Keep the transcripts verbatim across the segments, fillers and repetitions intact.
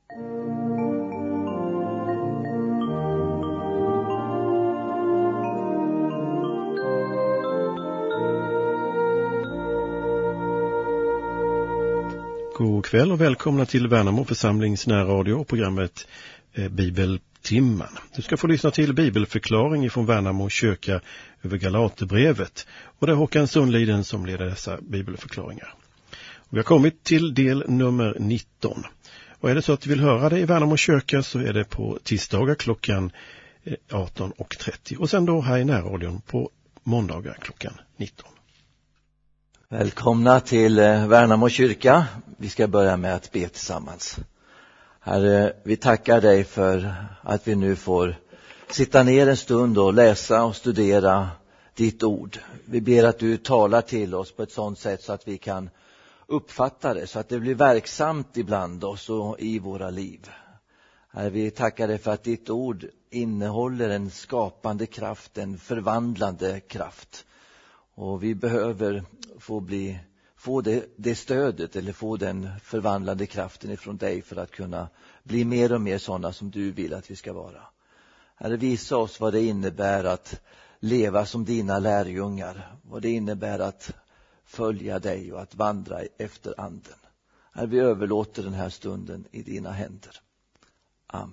God kväll och välkomna till Värnamo församlings närradio och programmet eh, Bibeltimman. Du ska få lyssna till bibelförklaring från Värnamo kyrka över Galaterbrevet. Och det är Håkan Sundliden som leder dessa bibelförklaringar. Och vi har kommit till del nummer nitton. Och är det så att du vill höra det i Värnamo kyrka så är det på tisdagar klockan arton och trettio. Och sen då här i närradion på måndagar klockan nitton. Välkomna till Värnamo kyrka. Vi ska börja med att be tillsammans. Herre, vi tackar dig för att vi nu får sitta ner en stund och läsa och studera ditt ord. Vi ber att du talar till oss på ett sådant sätt så att vi kan uppfatta det, så att det blir verksamt ibland oss och i våra liv. Herre, vi tackar dig för att ditt ord innehåller en skapande kraft, en förvandlande kraft. Och vi behöver få, bli, få det, det stödet eller få den förvandlande kraften ifrån dig för att kunna bli mer och mer sådana som du vill att vi ska vara. Herre, visa oss vad det innebär att leva som dina lärjungar. Vad det innebär att följa dig och att vandra efter anden. Herre, vi överlåter den här stunden i dina händer. Amen.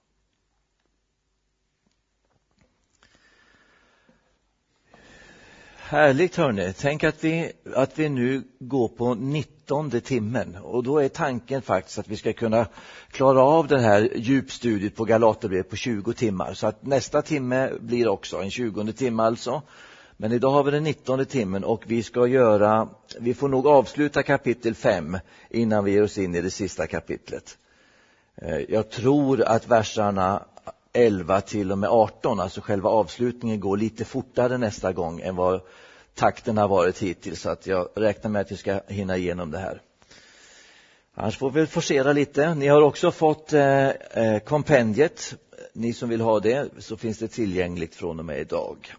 Härligt hörni, tänk att vi, att vi nu går på nittonde timmen och då är tanken faktiskt att vi ska kunna klara av den här djupstudiet på Galaterbrevet på tjugo timmar. Så att nästa timme blir också en tjugonde timme alltså. Men idag har vi den nittonde timmen och vi ska göra, vi får nog avsluta kapitel fem innan vi ger oss in i det sista kapitlet. Jag tror att verserna elva till och med arton, alltså själva avslutningen, går lite fortare nästa gång än vad takten har varit hittills, så att jag räknar med att vi ska hinna igenom det här. Annars får vi forcera lite. Ni har också fått eh, kompendiet. Ni som vill ha det, så finns det tillgängligt från och med idag.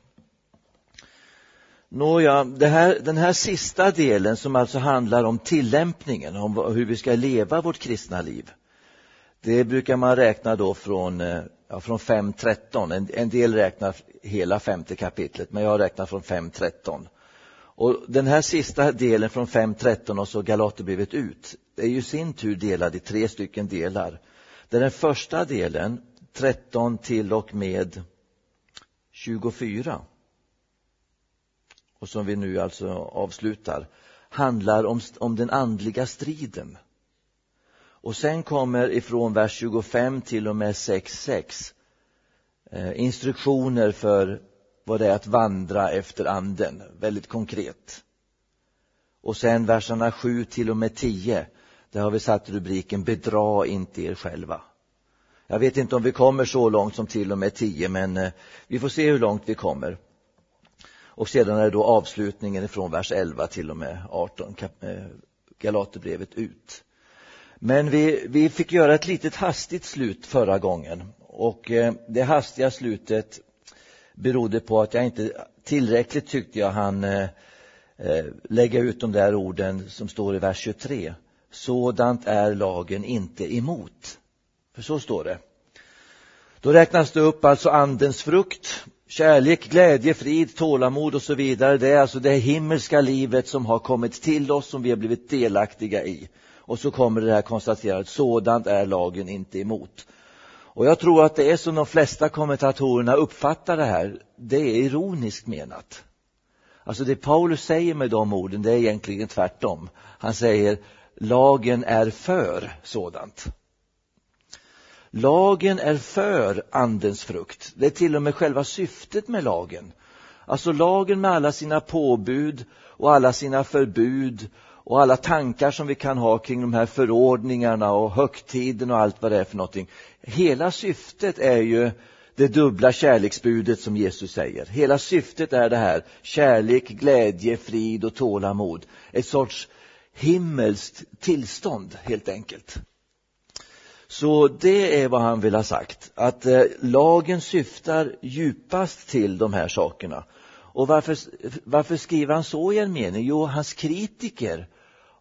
Nåja, det här, den här sista delen som alltså handlar om tillämpningen, om hur vi ska leva vårt kristna liv. Det brukar man räkna då från, ja, från fem tretton. En, en del räknar hela femte kapitlet, men jag räknar från fem tretton. Och den här sista delen från fem tretton och så Galaterbrevet ut, är ju sin tur delad i tre stycken delar. Där den första delen, tretton till och med tjugofyra, och som vi nu alltså avslutar, handlar om, om den andliga striden. Och sen kommer ifrån vers tjugofem till och med sex sex eh, instruktioner för vad det är att vandra efter anden, väldigt konkret. Och sen verserna sju till och med tio, där har vi satt rubriken bedra inte er själva. Jag vet inte om vi kommer så långt som till och med tio, men eh, vi får se hur långt vi kommer. Och sedan är det då avslutningen ifrån vers elva till och med arton, eh, Galaterbrevet ut. Men vi, vi fick göra ett litet hastigt slut förra gången. Och eh, det hastiga slutet berodde på att jag inte tillräckligt tyckte jag han eh, lägga ut de där orden som står i vers tjugotre. Sådant är lagen inte emot. För så står det. Då räknas det upp alltså andens frukt. Kärlek, glädje, frid, tålamod och så vidare. Det är alltså det himmelska livet som har kommit till oss, som vi har blivit delaktiga i. Och så kommer det här konstaterat, sådant är lagen inte emot. Och jag tror att det är som de flesta kommentatorerna uppfattar det här. Det är ironiskt menat. Alltså det Paulus säger med de orden, det är egentligen tvärtom. Han säger, lagen är för sådant. Lagen är för andens frukt. Det är till och med själva syftet med lagen. Alltså lagen med alla sina påbud och alla sina förbud och alla tankar som vi kan ha kring de här förordningarna och högtiden och allt vad det är för någonting. Hela syftet är ju det dubbla kärleksbudet som Jesus säger. Hela syftet är det här. Kärlek, glädje, frid och tålamod. Ett sorts himmelskt tillstånd helt enkelt. Så det är vad han vill ha sagt. Att eh, lagen syftar djupast till de här sakerna. Och varför, varför skriver han så i en mening? Jo, hans kritiker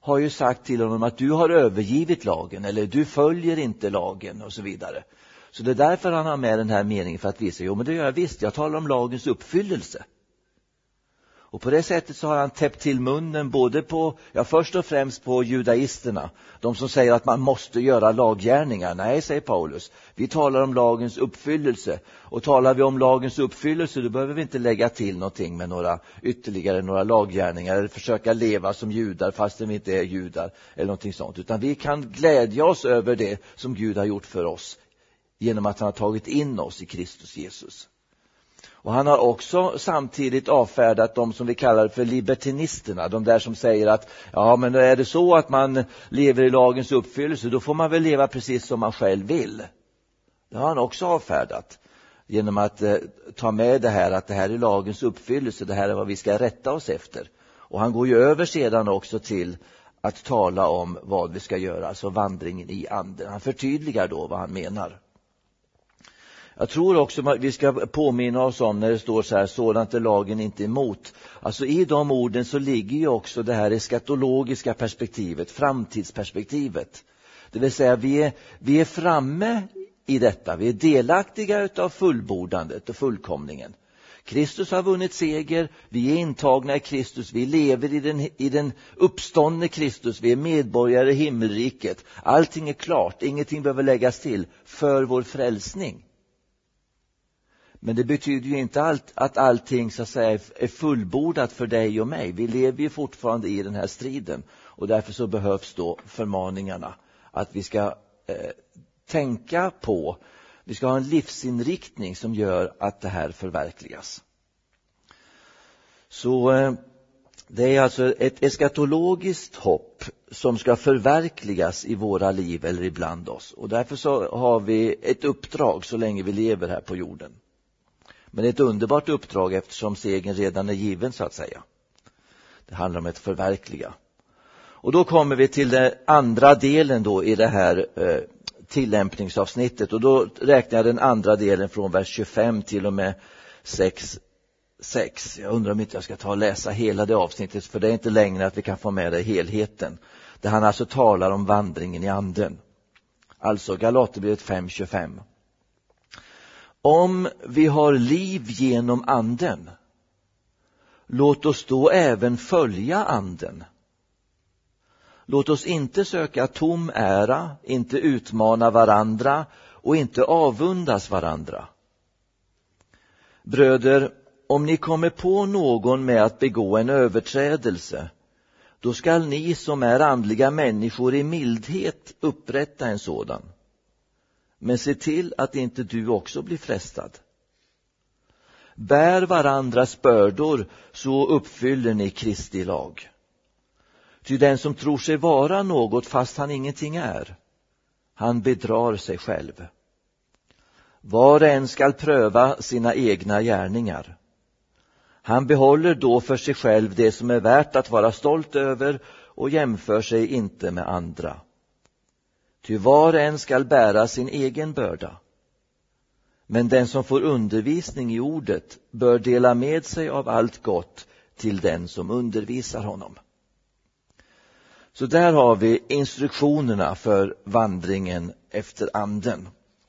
har ju sagt till honom att du har övergivit lagen, eller du följer inte lagen och så vidare. Så det är därför han har med den här meningen, för att visa, jo men det gör jag visst, jag talar om lagens uppfyllelse. Och på det sättet så har han täppt till munnen både på, ja först och främst på judaisterna. De som säger att man måste göra laggärningar. Nej, säger Paulus. Vi talar om lagens uppfyllelse. Och talar vi om lagens uppfyllelse, då behöver vi inte lägga till någonting med några ytterligare några laggärningar. Eller försöka leva som judar fast vi inte är judar. Eller någonting sånt. Utan vi kan glädja oss över det som Gud har gjort för oss. Genom att han har tagit in oss i Kristus Jesus. Och han har också samtidigt avfärdat de som vi kallar för libertinisterna. De där som säger att ja, men är det så att man lever i lagens uppfyllelse, då får man väl leva precis som man själv vill. Det har han också avfärdat genom att eh, ta med det här att det här är lagens uppfyllelse, det här är vad vi ska rätta oss efter. Och han går ju över sedan också till att tala om vad vi ska göra, alltså vandringen i anden. Han förtydligar då vad han menar. Jag tror också att vi ska påminna oss om när det står så här, sådant är lagen inte emot. Alltså i de orden så ligger ju också det här eskatologiska perspektivet, framtidsperspektivet. Det vill säga vi är, vi är framme i detta, vi är delaktiga utav fullbordandet och fullkomningen. Kristus har vunnit seger, vi är intagna i Kristus, vi lever i den, i den uppståndne Kristus, vi är medborgare i himmelriket. Allting är klart, ingenting behöver läggas till för vår frälsning. Men det betyder ju inte allt, att allting så att säga är fullbordat för dig och mig. Vi lever ju fortfarande i den här striden. Och därför så behövs då förmaningarna. Att vi ska eh, tänka på, vi ska ha en livsinriktning som gör att det här förverkligas. Så eh, det är alltså ett eskatologiskt hopp som ska förverkligas i våra liv eller ibland oss. Och därför så har vi ett uppdrag så länge vi lever här på jorden. Men det är ett underbart uppdrag eftersom segern redan är given så att säga. Det handlar om ett förverkliga. Och då kommer vi till den andra delen då i det här eh, tillämpningsavsnittet. Och då räknar jag den andra delen från vers tjugofem till och med sex sex. Jag undrar om inte jag ska ta och läsa hela det avsnittet, för det är inte längre att vi kan få med det i helheten. Där han alltså talar om vandringen i anden. Alltså Galaterbrevet fem tjugofem. Om vi har liv genom anden, låt oss då även följa anden. Låt oss inte söka tom ära, inte utmana varandra och inte avundas varandra. Bröder, om ni kommer på någon med att begå en överträdelse, då skall ni som är andliga människor i mildhet upprätta en sådan. Men se till att inte du också blir frestad. Bär varandras bördor, så uppfyller ni Kristi lag. Ty den som tror sig vara något fast han ingenting är, han bedrar sig själv. Var och en skall pröva sina egna gärningar. Han behåller då för sig själv det som är värt att vara stolt över och jämför sig inte med andra. Ty var och en skall bära sin egen börda. Men den som får undervisning i ordet bör dela med sig av allt gott till den som undervisar honom. Så där har vi instruktionerna för vandringen efter anden.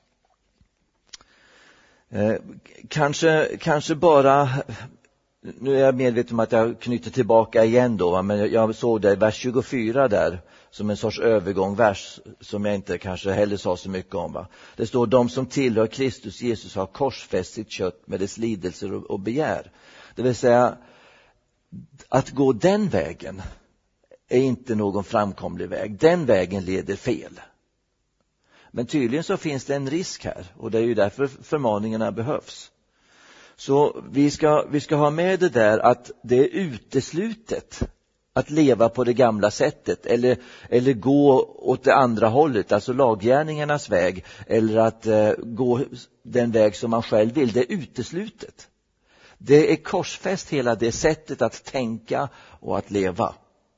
Eh, kanske, kanske bara, nu är jag medveten om att jag knyter tillbaka igen då, va? Men jag såg det i vers tjugofyra där som en sorts övergångvers som jag inte kanske heller sa så mycket om. Va? Det står, de som tillhör Kristus Jesus har korsfäst sitt kött med dess lidelser och, och begär. Det vill säga, att gå den vägen är inte någon framkomlig väg. Den vägen leder fel. Men tydligen så finns det en risk här, och det är ju därför förmaningarna behövs. Så vi ska, vi ska ha med det där att det är uteslutet att leva på det gamla sättet eller, eller gå åt det andra hållet, alltså laggärningarnas väg, eller att eh, gå den väg som man själv vill. Det är uteslutet. Det är korsfäst hela det sättet att tänka och att leva.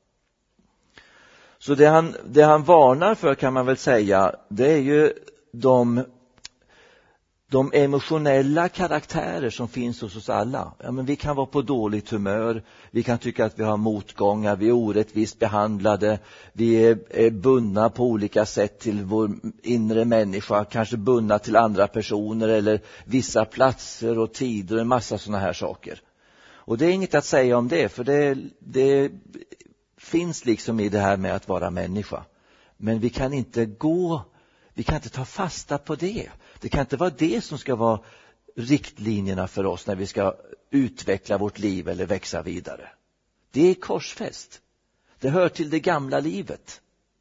Så det han, det han varnar för, kan man väl säga, det är ju de de emotionella karaktärer som finns hos oss alla. Ja, men vi kan vara på dåligt humör, vi kan tycka att vi har motgångar, vi är orättvist behandlade, vi är, är bundna på olika sätt till vår inre människa, kanske bundna till andra personer eller vissa platser och tider och en massa sådana här saker. Och det är inget att säga om det, för det, det finns liksom i det här med att vara människa. Men vi kan inte gå, vi kan inte ta fasta på det. Det kan inte vara det som ska vara riktlinjerna för oss när vi ska utveckla vårt liv eller växa vidare. Det är korsfäst. Det hör till det gamla livet.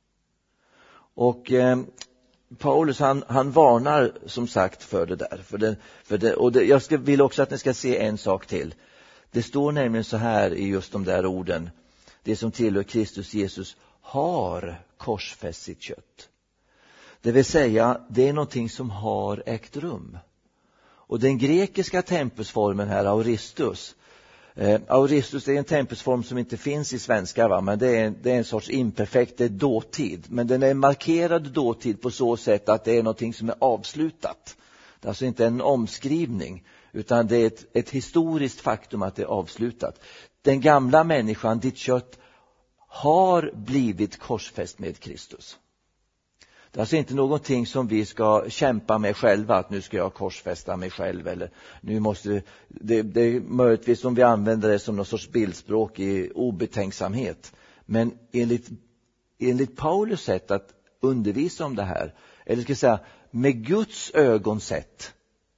Och eh, Paulus han, han varnar som sagt för det där. För det, för det, och det, jag ska, vill också att ni ska se en sak till. Det står nämligen så här i just de där orden. Det som tillhör Kristus Jesus har korsfäst sitt kött. Det vill säga, det är någonting som har ägt rum. Och den grekiska tempusformen här, auristus. Eh, auristus är en tempusform som inte finns i svenska, va? Men det är, det är en sorts imperfekt, det är dåtid. Men den är markerad dåtid på så sätt att det är någonting som är avslutat. Det är alltså inte en omskrivning, utan det är ett, ett historiskt faktum att det är avslutat. Den gamla människan, ditt kött, har blivit korsfäst med Kristus. Det är alltså inte någonting som vi ska kämpa med själva, att nu ska jag korsfästa mig själv, eller nu måste det, det är möjligtvis om vi använder det som någon sorts bildspråk i obetänksamhet. Men enligt, enligt Paulus sätt att undervisa om det här, eller ska jag säga med Guds ögon sett,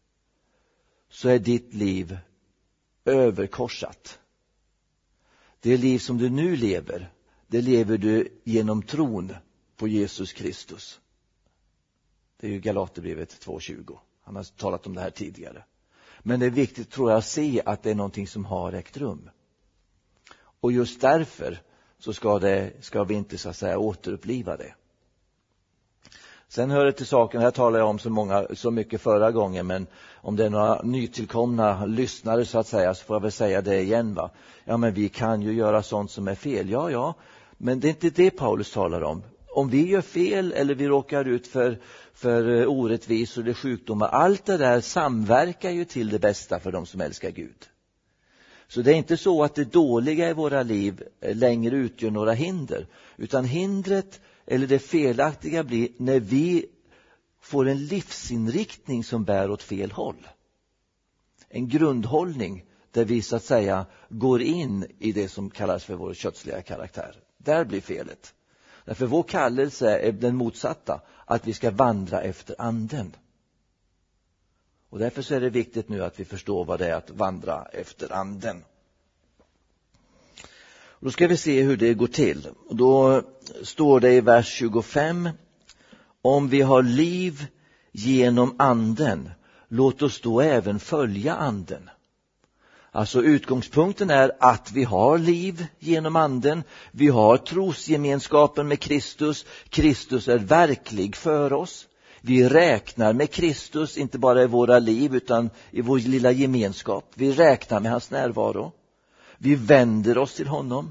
så är ditt liv överkorsat. Det liv som du nu lever, det lever du genom tron på Jesus Kristus. Det är ju Galaterbrevet två tjugo. Han har talat om det här tidigare. Men det är viktigt, tror jag, att se att det är någonting som har ägt rum. Och just därför så ska, det, ska vi inte så att säga återuppliva det. Sen hör det till saken, här talar jag om så, många, så mycket förra gången, men om det är några nytillkomna lyssnare så att säga, så får jag väl säga det igen, va. Ja, men vi kan ju göra sånt som är fel. Ja, ja, men det är inte det Paulus talar om. Om vi gör fel eller vi råkar ut för, för orättvisor eller sjukdomar, allt det där samverkar ju till det bästa för de som älskar Gud. Så det är inte så att det dåliga i våra liv längre utgör några hinder, utan hindret eller det felaktiga blir när vi får en livsinriktning som bär åt fel håll. En grundhållning där vi så att säga går in i det som kallas för vår kötsliga karaktär. Där blir felet. Därför vår kallelse är den motsatta, att vi ska vandra efter anden. Och därför så är det viktigt nu att vi förstår vad det är att vandra efter anden. Och då ska vi se hur det går till. Och då står det i vers tjugofem: om vi har liv genom anden, låt oss då även följa anden. Alltså utgångspunkten är att vi har liv genom anden. Vi har trosgemenskapen med Kristus. Kristus är verklig för oss. Vi räknar med Kristus, inte bara i våra liv utan i vår lilla gemenskap. Vi räknar med hans närvaro. Vi vänder oss till honom.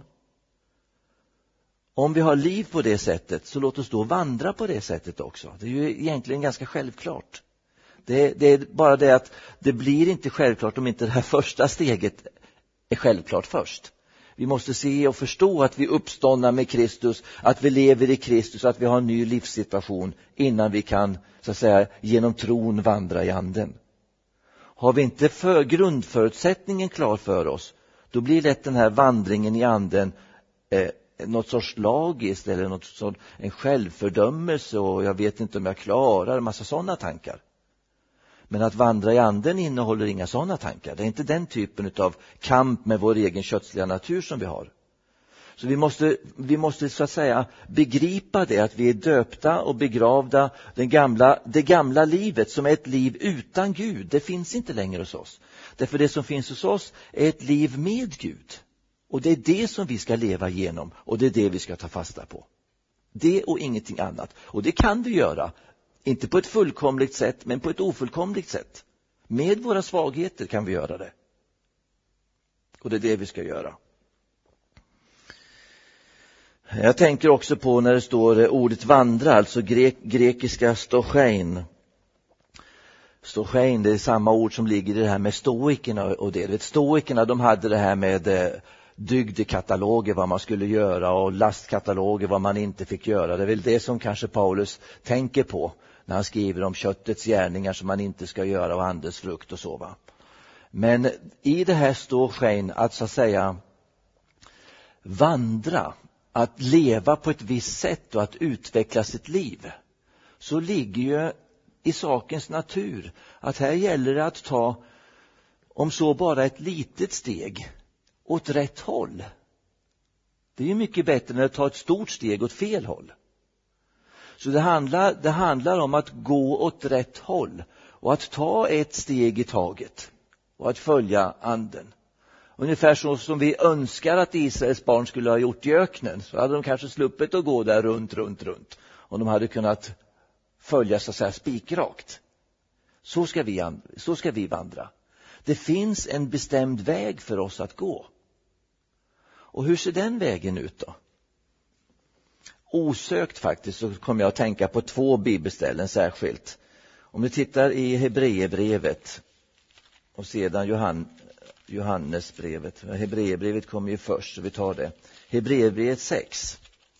Om vi har liv på det sättet, så låt oss då vandra på det sättet också. Det är ju egentligen ganska självklart. Det, det är bara det att det blir inte självklart om inte det här första steget är självklart först. Vi måste se och förstå att vi uppståndar med Kristus, att vi lever i Kristus, att vi har en ny livssituation innan vi kan så att säga genom tron vandra i anden. Har vi inte för grundförutsättningen klar för oss, då blir lätt den här vandringen i anden eh, något sorts lagiskt eller något sorts, en självfördömelse, och jag vet inte om jag klarar en massa sådana tankar. Men att vandra i anden innehåller inga sådana tankar. Det är inte den typen av kamp med vår egen kötsliga natur som vi har. Så vi måste, vi måste så att säga begripa det, att vi är döpta och begravda. Den gamla, det gamla livet som är ett liv utan Gud, det finns inte längre hos oss. Därför det som finns hos oss är ett liv med Gud. Och det är det som vi ska leva igenom, och det är det vi ska ta fasta på. Det och ingenting annat. Och det kan vi göra. Inte på ett fullkomligt sätt, men på ett ofullkomligt sätt. Med våra svagheter kan vi göra det. Och det är det vi ska göra. Jag tänker också på när det står ordet vandra, alltså grek, grekiska stochein. Ståskein, det är samma ord som ligger i det här med stoikerna och det. Vet, stoikerna, de hade det här med eh, dygdekataloger, vad man skulle göra, och lastkataloger, vad man inte fick göra. Det är väl det som kanske Paulus tänker på när han skriver om köttets gärningar som man inte ska göra och andens frukt och så, va. Men i det här ståskein att så att säga vandra, att leva på ett visst sätt och att utveckla sitt liv, så ligger ju i sakens natur att här gäller det att ta, om så bara ett litet steg, åt rätt håll. Det är ju mycket bättre än att ta ett stort steg åt fel håll. Så det handlar, det handlar om att gå åt rätt håll och att ta ett steg i taget och att följa anden. Ungefär så som vi önskar att Israels barn skulle ha gjort i öknen, så hade de kanske sluppit att gå där runt, runt, runt. Och de hade kunnat följa så att säga spikrakt. Så ska vi, så ska vi vandra. Det finns en bestämd väg för oss att gå. Och hur ser den vägen ut då? Osökt faktiskt så kommer jag att tänka på två bibelställen särskilt. Om vi tittar i Hebreerbrevet och sedan Johan, Johannesbrevet. Hebreerbrevet kommer ju först, så vi tar det. Hebreerbrevet sex.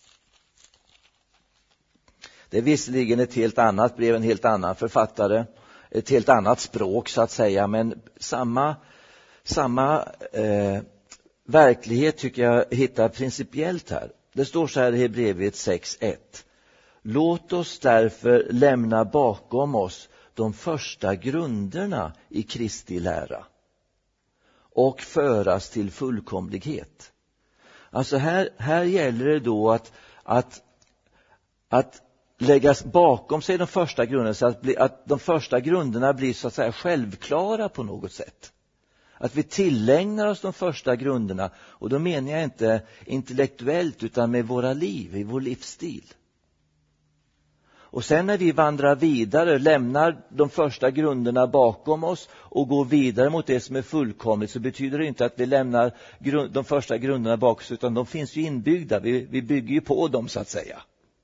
Det är visserligen ett helt annat brev, en helt annan författare, ett helt annat språk så att säga, men samma, samma eh, verklighet tycker jag hittar principiellt här. Det står så här i Hebreerbrevet sex ett. Låt oss därför lämna bakom oss de första grunderna i Kristi lära och föras till fullkomlighet. Alltså här, här gäller det då att, att, att läggas bakom sig de första grunderna, så att, bli, att de första grunderna blir så att säga självklara på något sätt. Att vi tillägnar oss de första grunderna, och då menar jag inte intellektuellt utan med våra liv, i vår livsstil. Och sen när vi vandrar vidare, lämnar de första grunderna bakom oss och går vidare mot det som är fullkomligt, så betyder det inte att vi lämnar grund, de första grunderna bakom oss, utan de finns ju inbyggda, vi, vi bygger ju på dem så att säga.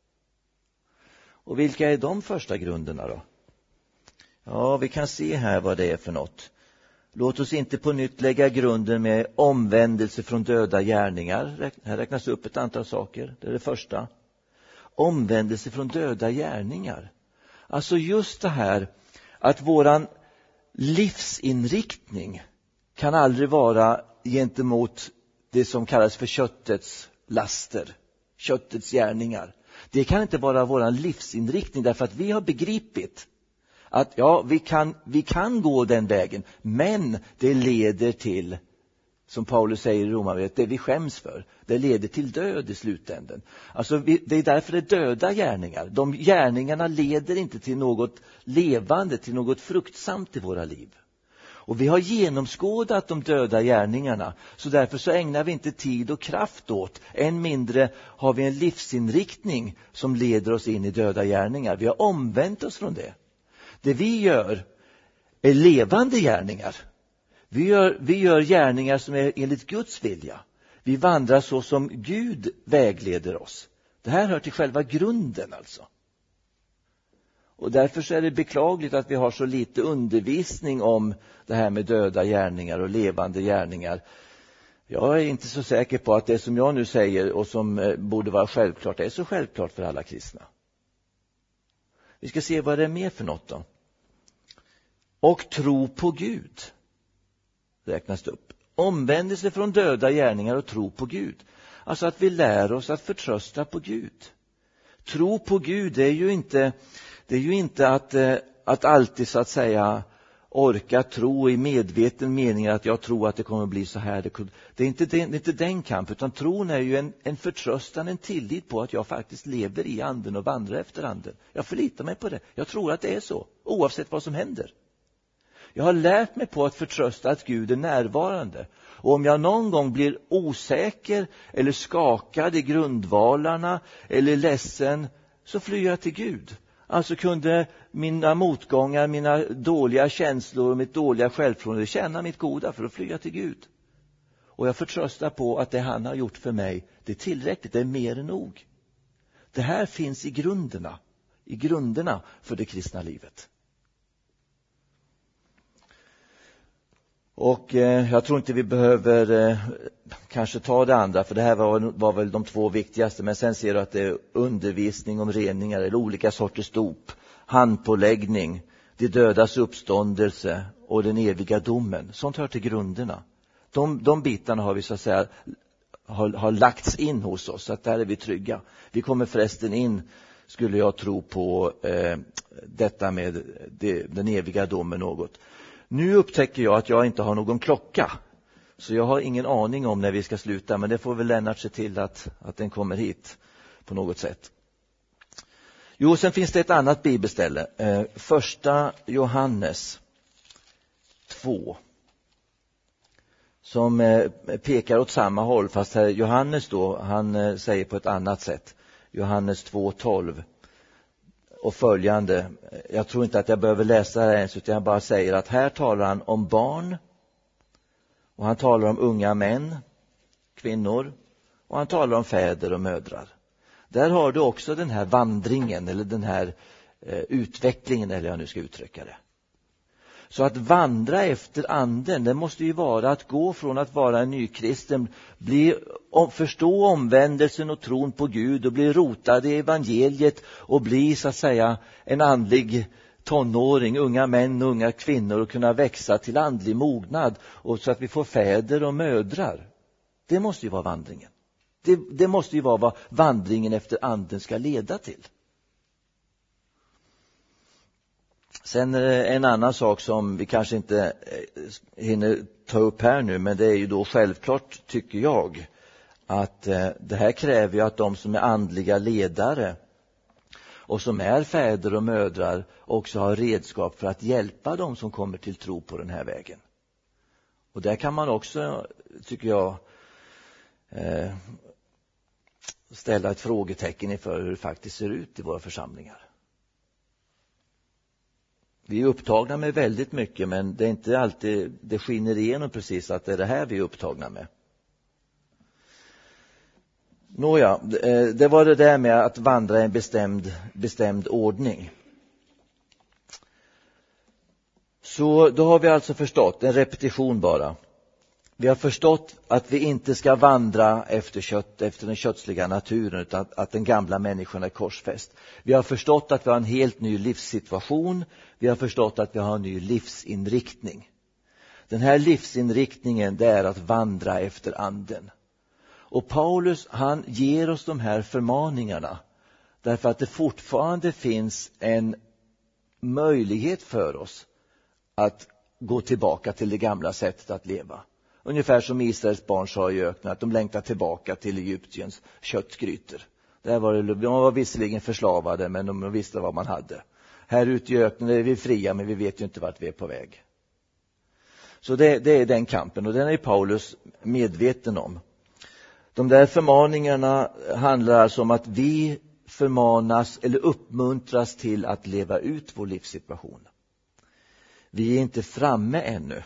Och vilka är de första grunderna då? Ja, vi kan se här vad det är för något. Låt oss inte på nytt lägga grunden med omvändelse från döda gärningar. Här räknas upp ett antal saker. Det är det första. Omvändelse från döda gärningar. Alltså just det här att våran livsinriktning kan aldrig vara gentemot det som kallas för köttets laster, köttets gärningar. Det kan inte vara våran livsinriktning, därför att vi har begripit att ja, vi kan, vi kan gå den vägen, men det leder till, som Paulus säger i Romarbrevet, det vi skäms för, det leder till död i slutänden. Alltså vi, det är därför det är döda gärningar. De gärningarna leder inte till något levande, till något fruktsamt i våra liv. Och vi har genomskådat de döda gärningarna, så därför så ägnar vi inte tid och kraft åt, än mindre har vi en livsinriktning som leder oss in i döda gärningar. Vi har omvänt oss från det. Det vi gör är levande gärningar. Vi gör, vi gör gärningar som är enligt Guds vilja. Vi vandrar så som Gud vägleder oss. Det här hör till själva grunden alltså. Och därför så är det beklagligt att vi har så lite undervisning om det här med döda gärningar och levande gärningar. Jag är inte så säker på att det som jag nu säger och som borde vara självklart är så självklart för alla kristna. Vi ska se vad det är mer för något då. Och tro på Gud räknas det upp. Omvändelse från döda gärningar och tro på Gud. Alltså att vi lär oss att förtrösta på Gud. Tro på Gud, det är ju inte, det är ju inte att, att alltid så att säga orka tro i medveten mening att jag tror att det kommer att bli så här. Det är inte den, det är inte den kamp, utan tron är ju en, en förtröstan, en tillit på att jag faktiskt lever i anden och vandrar efter anden. Jag förlitar mig på det. Jag tror att det är så, oavsett vad som händer. Jag har lärt mig på att förtrösta att Gud är närvarande. Och om jag någon gång blir osäker eller skakad i grundvalarna eller ledsen, så flyr jag till Gud. Alltså kunde mina motgångar, mina dåliga känslor och mitt dåliga självförtroende tjäna mitt goda för att flyga till Gud. Och jag förtröstar på att det han har gjort för mig, det är tillräckligt, det är mer än nog. Det här finns i grunderna, i grunderna för det kristna livet. Och eh, jag tror inte vi behöver eh, kanske ta det andra, för det här var, var väl de två viktigaste. Men sen ser du att det är undervisning om reningar eller olika sorters dop, handpåläggning, de dödas uppståndelse och den eviga domen. Sånt hör till grunderna. De, de bitarna har vi så att säga har, har lagts in hos oss, så att där är vi trygga. Vi kommer förresten in, skulle jag tro, på eh, detta med det, den eviga domen något. Nu upptäcker jag att jag inte har någon klocka, så jag har ingen aning om när vi ska sluta, men det får väl Lennart se till att, att den kommer hit på något sätt. Jo, sen finns det ett annat bibelställe, eh, första Johannes två, som eh, pekar åt samma håll, fast här Johannes då, han eh, säger på ett annat sätt. Johannes två tolv och följande. Jag tror inte att jag behöver läsa det här ens, utan jag bara säger att här talar han om barn, och han talar om unga män, kvinnor, och han talar om fäder och mödrar. Där har du också den här vandringen, eller den här eh, utvecklingen, eller jag nu ska uttrycka det. Så att vandra efter anden, det måste ju vara att gå från att vara en nykristen, bli, förstå omvändelsen och tron på Gud och bli rotad i evangeliet och bli så att säga en andlig tonåring, unga män och unga kvinnor, och kunna växa till andlig mognad, och så att vi får fäder och mödrar. Det måste ju vara vandringen. Det, det måste ju vara vad vandringen efter anden ska leda till. Sen en annan sak som vi kanske inte hinner ta upp här nu, men det är ju då självklart, tycker jag, att det här kräver ju att de som är andliga ledare och som är fäder och mödrar också har redskap för att hjälpa dem som kommer till tro på den här vägen. Och där kan man också, tycker jag, ställa ett frågetecken inför hur det faktiskt ser ut i våra församlingar. Vi är upptagna med väldigt mycket, men det är inte alltid det skiner igenom precis att det är det här vi är upptagna med. Nåja, det var det där med att vandra i en bestämd, bestämd ordning. Så då har vi alltså förstått, en repetition bara. Vi har förstått att vi inte ska vandra efter kött, efter den kötsliga naturen, utan att, att den gamla människan är korsfäst. Vi har förstått att vi har en helt ny livssituation. Vi har förstått att vi har en ny livsinriktning. Den här livsinriktningen, det är att vandra efter anden. Och Paulus, han ger oss de här förmaningarna därför att det fortfarande finns en möjlighet för oss att gå tillbaka till det gamla sättet att leva. Ungefär som Israels barn sa i öknen, att de längtar tillbaka till Egyptiens köttgrytor. Där var det, de var visserligen förslavade, men de visste vad man hade. Här ute i öknen är vi fria, men vi vet ju inte vart vi är på väg. Så det, det är den kampen, och den är Paulus medveten om. De där förmaningarna handlar alltså om att vi förmanas eller uppmuntras till att leva ut vår livssituation. Vi är inte framme ännu.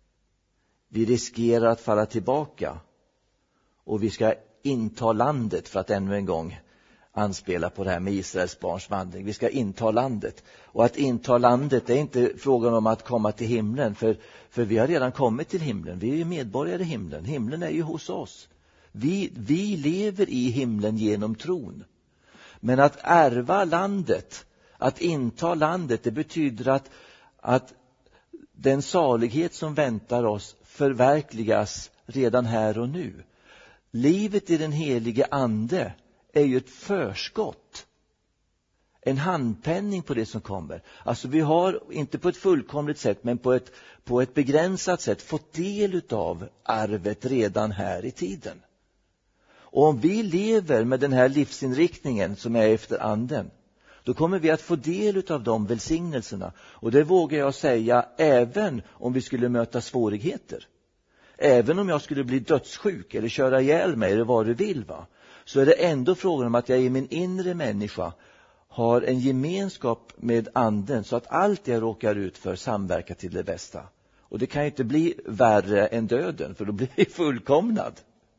Vi riskerar att falla tillbaka, och vi ska inta landet, för att ännu en gång anspela på det här med Israels barns vandring. Vi ska inta landet. Och att inta landet är inte frågan om att komma till himlen, för, för vi har redan kommit till himlen. Vi är ju medborgare i himlen. Himlen är ju hos oss. Vi, vi lever i himlen genom tron. Men att ärva landet, att inta landet, det betyder att, att den salighet som väntar oss förverkligas redan här och nu. Livet i den helige ande är ju ett förskott. En handpenning på det som kommer. Alltså vi har, inte på ett fullkomligt sätt, men på ett, på ett begränsat sätt, fått del av arvet redan här i tiden. Och om vi lever med den här livsinriktningen som är efter anden, då kommer vi att få del av de välsignelserna. Och det vågar jag säga, även om vi skulle möta svårigheter. Även om jag skulle bli dödssjuk eller köra ihjäl mig eller vad du vill, va? Så är det ändå frågan om att jag i min inre människa har en gemenskap med anden, så att allt jag råkar ut för samverkar till det bästa. Och det kan ju inte bli värre än döden, för då blir vi fullkomnad.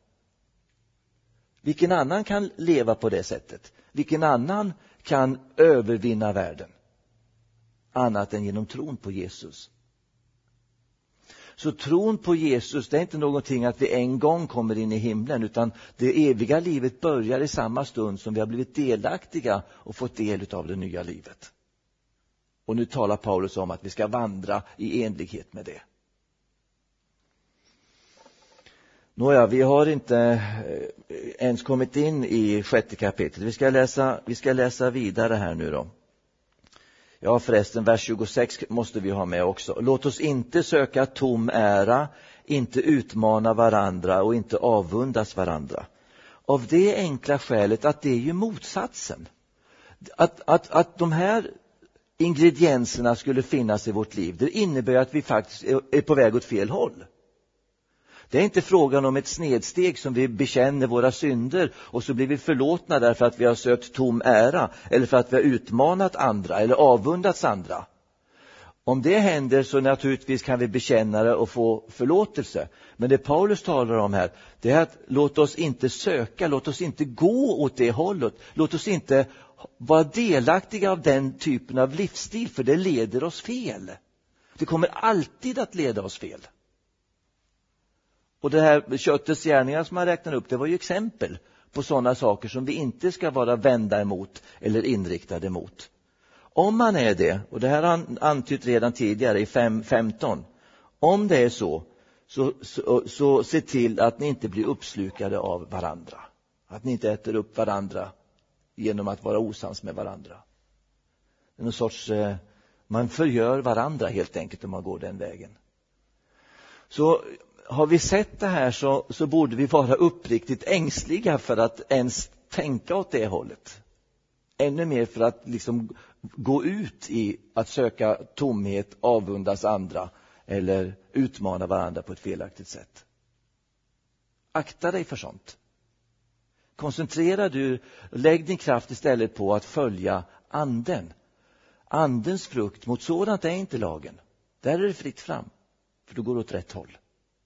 Vilken annan kan leva på det sättet? Vilken annan kan övervinna världen? Annat än genom tron på Jesus. Så tron på Jesus, det är inte någonting att vi en gång kommer in i himlen, utan det eviga livet börjar i samma stund som vi har blivit delaktiga och fått del av det nya livet. Och nu talar Paulus om att vi ska vandra i enlighet med det. Nåja, vi har inte ens kommit in i sjätte kapitlet. Vi ska läsa, vi ska läsa vidare här nu då. Ja, förresten, vers tjugosex måste vi ha med också. Låt oss inte söka tom ära, inte utmana varandra och inte avundas varandra. Av det enkla skälet att det är ju motsatsen. Att, att, att de här ingredienserna skulle finnas i vårt liv, det innebär att vi faktiskt är på väg åt fel håll. Det är inte frågan om ett snedsteg som vi bekänner våra synder och så blir vi förlåtna därför att vi har sökt tom ära eller för att vi har utmanat andra eller avundats andra. Om det händer så naturligtvis kan vi bekänna det och få förlåtelse. Men det Paulus talar om här, det är att låt oss inte söka, låt oss inte gå åt det hållet. Låt oss inte vara delaktiga av den typen av livsstil, för det leder oss fel. Det kommer alltid att leda oss fel. Och det här köttets gärningar som man räknar upp, det var ju exempel på sådana saker som vi inte ska vara vända emot eller inriktade emot. Om man är det, och det här har han antytt redan tidigare i fem femton, om det är så, så, så, så se till att ni inte blir uppslukade av varandra. Att ni inte äter upp varandra genom att vara osams med varandra. Det är någon sorts, eh, man förgör varandra helt enkelt om man går den vägen. Så har vi sett det här så, så borde vi vara uppriktigt ängsliga för att ens tänka åt det hållet. Ännu mer för att liksom gå ut i att söka tomhet, avundas andra eller utmana varandra på ett felaktigt sätt. Akta dig för sånt. Koncentrera du, lägg din kraft istället på att följa anden. Andens frukt, mot sådant är inte lagen. Där är det fritt fram, för du går åt rätt håll.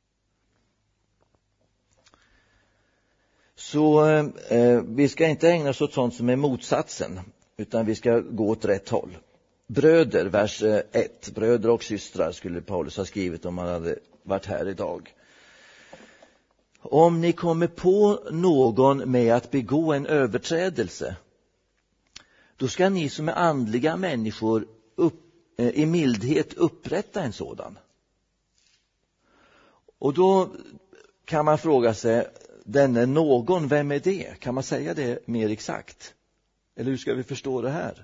Så eh, vi ska inte ägna oss åt sånt som är motsatsen, utan vi ska gå åt rätt håll. Bröder, vers ett. Bröder och systrar skulle Paulus ha skrivit om han hade varit här idag. Om ni kommer på någon med att begå en överträdelse, då ska ni som är andliga människor upp, eh, i mildhet upprätta en sådan. Och då kan man fråga sig, denne någon, vem är det? Kan man säga det mer exakt? Eller hur ska vi förstå det här?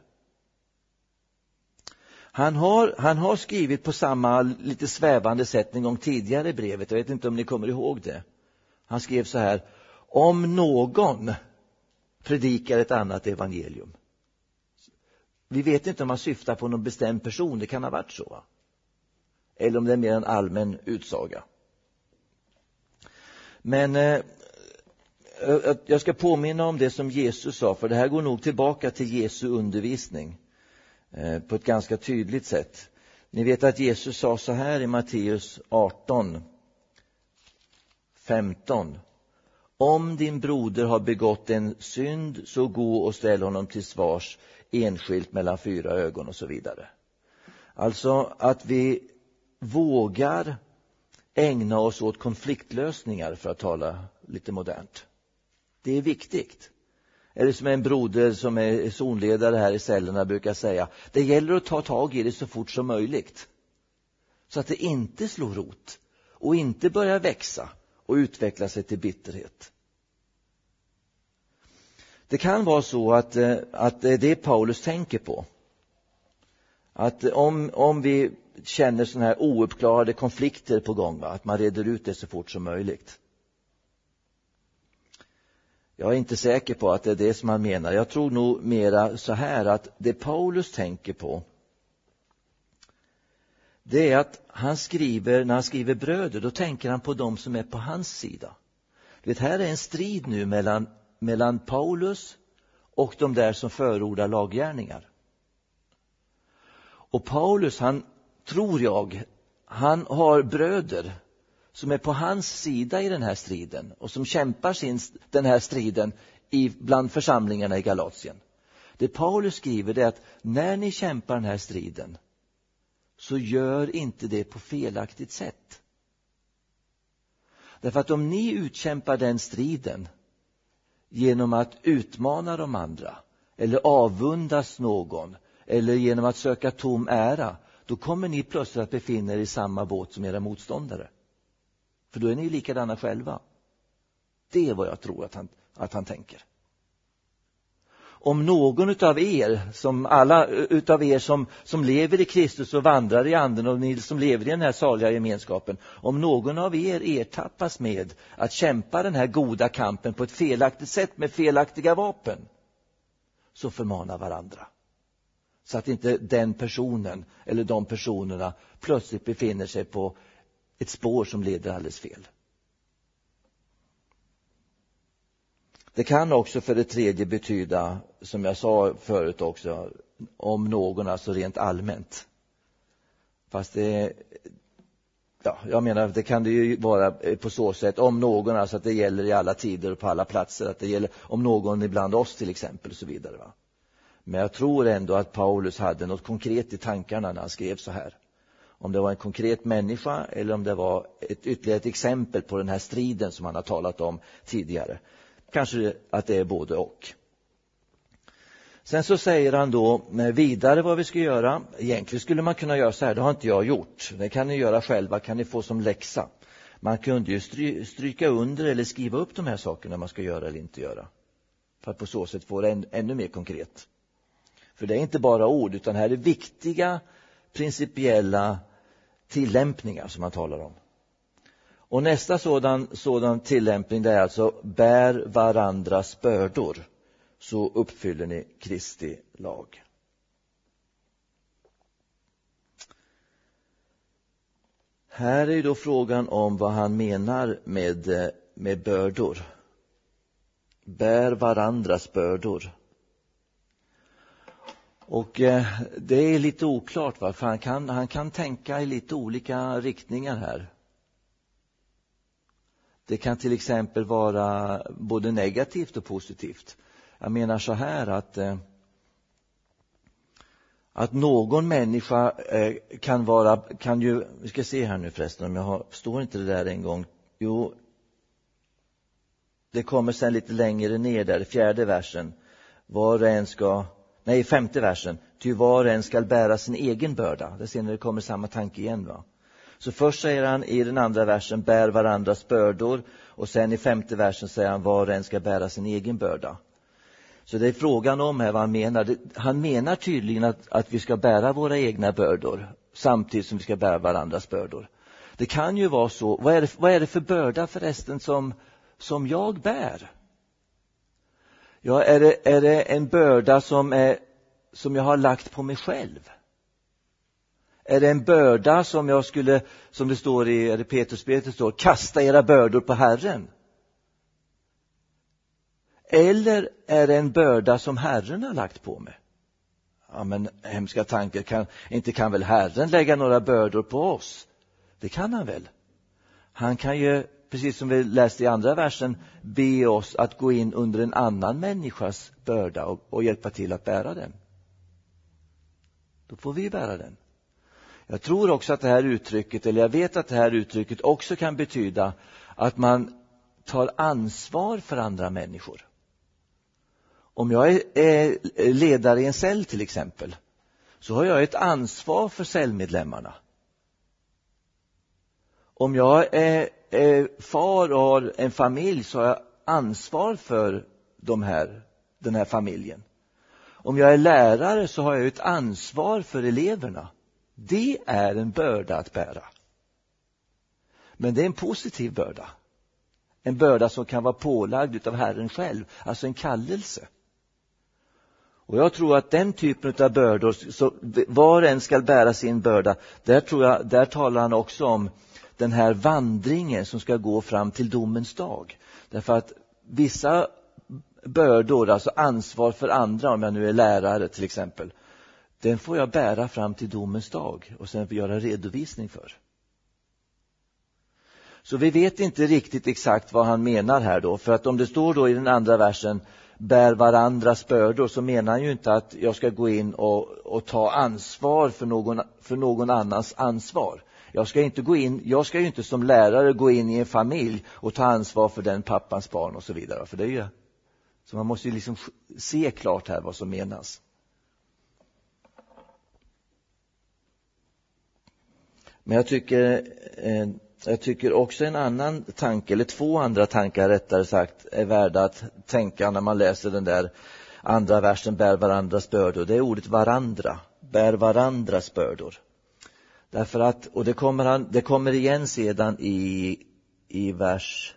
Han har, han har skrivit på samma lite svävande sätt en gång tidigare i brevet. Jag vet inte om ni kommer ihåg det. Han skrev så här: om någon predikar ett annat evangelium. Vi vet inte om han syftar på någon bestämd person. Det kan ha varit så. Va? Eller om det är mer en allmän utsaga. Men eh, jag ska påminna om det som Jesus sa, för det här går nog tillbaka till Jesu undervisning eh, på ett ganska tydligt sätt. Ni vet att Jesus sa så här i Matteus arton femton: om din broder har begått en synd, så gå och ställ honom till svars enskilt mellan fyra ögon, och så vidare. Alltså att vi vågar ägna oss åt konfliktlösningar, för att tala lite modernt. Det är viktigt. Eller som en broder som är zonledare här i cellerna brukar säga, det gäller att ta tag i det så fort som möjligt, så att det inte slår rot och inte börjar växa och utveckla sig till bitterhet. Det kan vara så att, att det är det Paulus tänker på. Att om, om vi känner såna här ouppklarade konflikter på gång, va? Att man reder ut det så fort som möjligt. Jag är inte säker på att det är det som han menar. Jag tror nog mera så här, att det Paulus tänker på, det är att han skriver, när han skriver bröder, då tänker han på dem som är på hans sida. Det här är en strid nu mellan, mellan Paulus och de där som förordar laggärningar. Och Paulus, han tror jag, han har bröder som är på hans sida i den här striden och som kämpar sin, den här striden i, bland församlingarna i Galatien. Det Paulus skriver är att när ni kämpar den här striden, så gör inte det på felaktigt sätt. Därför att om ni utkämpar den striden genom att utmana de andra eller avundas någon eller genom att söka tom ära, då kommer ni plötsligt att befinna er i samma båt som era motståndare. För då är ni likadana själva. Det är vad jag tror att han, att han tänker. Om någon utav er, som alla utav er som, som lever i Kristus och vandrar i anden, och ni som lever i den här saliga gemenskapen, om någon av er ertappas med att kämpa den här goda kampen på ett felaktigt sätt med felaktiga vapen, så förmana varandra. Så att inte den personen eller de personerna plötsligt befinner sig på ett spår som leder alldeles fel. Det kan också för det tredje betyda, som jag sa förut också, om någon, alltså rent allmänt. Fast det, ja, jag menar, det kan det ju vara på så sätt, om någon, alltså att det gäller i alla tider och på alla platser, att det gäller om någon ibland oss till exempel och så vidare, va. Men jag tror ändå att Paulus hade något konkret i tankarna när han skrev så här. Om det var en konkret människa eller om det var ett ytterligare ett exempel på den här striden som han har talat om tidigare. Kanske att det är både och. Sen så säger han då vidare vad vi ska göra. Egentligen skulle man kunna göra så här, det har inte jag gjort. Det kan ni göra själva, kan ni få som läxa. Man kunde ju stry- stryka under eller skriva upp de här sakerna man ska göra eller inte göra. För att på så sätt få det än, ännu mer konkret. För det är inte bara ord, utan här är viktiga principiella tillämpningar som man talar om. Och nästa sådan, sådan tillämpning, det är alltså bär varandras bördor, så uppfyller ni Kristi lag. Här är ju då frågan om vad han menar med, med bördor. Bär varandras bördor. Och eh, det är lite oklart, va? För han kan, han kan tänka i lite olika riktningar här. Det kan till exempel vara både negativt och positivt. Jag menar så här att, eh, att någon människa eh, kan vara, kan ju, vi ska se här nu förresten om jag har, står inte det där en gång. Jo, det kommer sen lite längre ner där, fjärde versen. Var och en ska, nej femte versen, ty var och en ska bära sin egen börda. Det ser när det kommer samma tanke igen, va. Så först säger han i den andra versen, bär varandras bördor. Och sen i femte versen säger han, var och en ska bära sin egen börda. Så det är frågan om här vad han menar. Han menar tydligen att, att vi ska bära våra egna bördor samtidigt som vi ska bära varandras bördor. Det kan ju vara så. Vad är det, vad är det för börda förresten som, som jag bär? Ja, är det, är det en börda som, är, som jag har lagt på mig själv? Är det en börda som jag skulle, som det står i, är det Petrusbrevet det står, kasta era bördor på Herren? Eller är det en börda som Herren har lagt på mig? Ja, men hemska tankar, kan, inte kan väl Herren lägga några bördor på oss? Det kan han väl. Han kan ju, precis som vi läste i andra versen, be oss att gå in under en annan människas börda och, och hjälpa till att bära den. Då får vi bära den. Jag tror också att det här uttrycket, eller jag vet att det här uttrycket också kan betyda att man tar ansvar för andra människor. Om jag är ledare i en cell till exempel, så har jag ett ansvar för cellmedlemmarna. Om jag är, är far och har en familj, så har jag ansvar för de här, den här familjen. Om jag är lärare, så har jag ett ansvar för eleverna. Det är en börda att bära. Men det är en positiv börda. En börda som kan vara pålagd av Herren själv. Alltså en kallelse. Och jag tror att den typen av bördor, så var och en ska bära sin börda. Där tror jag, där talar han också om den här vandringen som ska gå fram till domens dag. Därför att vissa bördor, alltså ansvar för andra, om jag nu är lärare till exempel, den får jag bära fram till domens dag och sen får jag göra redovisning för. Så vi vet inte riktigt exakt vad han menar här då. För att om det står då i den andra versen, bär varandras bördor, så menar han ju inte att jag ska gå in och, och ta ansvar för någon, för någon annans ansvar. Jag ska inte gå in, jag ska ju inte som lärare gå in i en familj och ta ansvar för den pappans barn och så vidare. För det är ju, så man måste ju liksom se klart här vad som menas. Men jag tycker, eh, jag tycker också en annan tanke, eller två andra tankar rättare sagt, är värda att tänka när man läser den där andra versen, bär varandras bördor. Det är ordet varandra, bär varandras bördor. Därför att, och det kommer, han, det kommer igen sedan i, i vers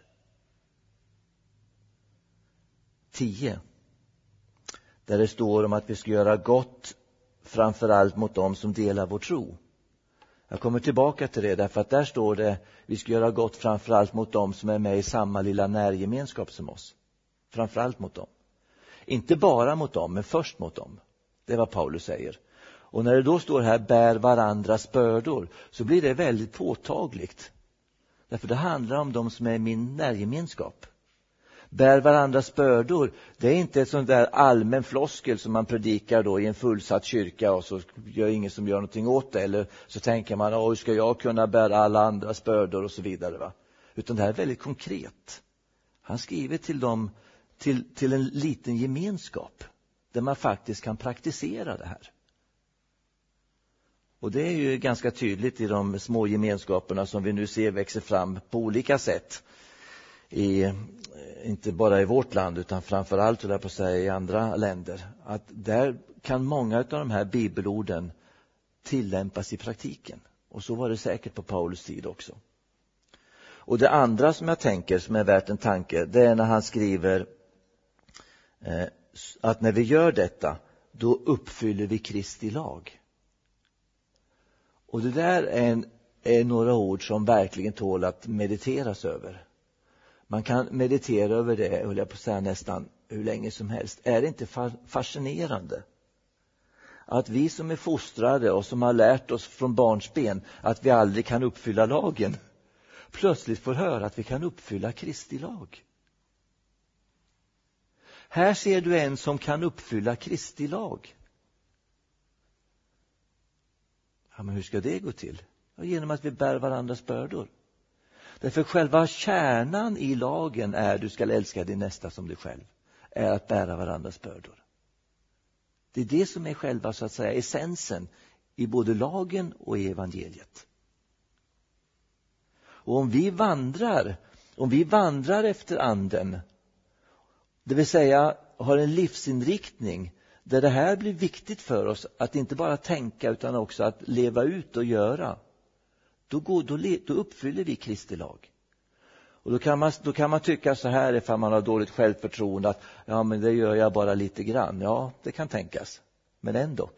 tio. Där det står om att vi ska göra gott framförallt mot dem som delar vår tro. Jag kommer tillbaka till det därför att där står det vi ska göra gott framförallt mot dem som är med i samma lilla närgemenskap som oss. Framförallt mot dem. Inte bara mot dem, men först mot dem. Det är vad Paulus säger. Och när det då står här bär varandras bördor så blir det väldigt påtagligt. Därför det handlar om de som är i min närgemenskap. Bär varandras bördor, det är inte ett sånt där allmän floskel som man predikar då i en fullsatt kyrka och så gör ingen som gör någonting åt det. Eller så tänker man, hur ska jag kunna bära alla andras bördor och så vidare. Va? Utan det här är väldigt konkret. Han skriver till dem, till, till en liten gemenskap där man faktiskt kan praktisera det här. Och det är ju ganska tydligt i de små gemenskaperna som vi nu ser växer fram på olika sätt. I, inte bara i vårt land utan framförallt så där på sig i andra länder. Att där kan många av de här bibelorden tillämpas i praktiken. Och så var det säkert på Paulus tid också. Och det andra som jag tänker som är värt en tanke, det är när han skriver eh, att när vi gör detta då uppfyller vi Kristi lag. Och det där är, en, är några ord som verkligen tål att mediteras över. Man kan meditera över det, höll jag på att säga, nästan hur länge som helst. Är det inte fascinerande att vi som är fostrade och som har lärt oss från barnsben att vi aldrig kan uppfylla lagen plötsligt får höra att vi kan uppfylla Kristi lag? Här ser du en som kan uppfylla Kristi lag. Ja, men hur ska det gå till? Ja, genom att vi bär varandras bördor. Därför själva kärnan i lagen är du ska älska din nästa som dig själv. Är att bära varandras bördor. Det är det som är själva så att säga essensen i både lagen och i evangeliet. Och om vi vandrar, om vi vandrar efter anden, det vill säga har en livsinriktning där det här blir viktigt för oss att inte bara tänka utan också att leva ut och göra. Då, går, då, då uppfyller vi Kristi lag. Och då kan, man, då kan man tycka så här ifall man har dåligt självförtroende att ja men det gör jag bara lite grann. Ja, det kan tänkas. Men ändå.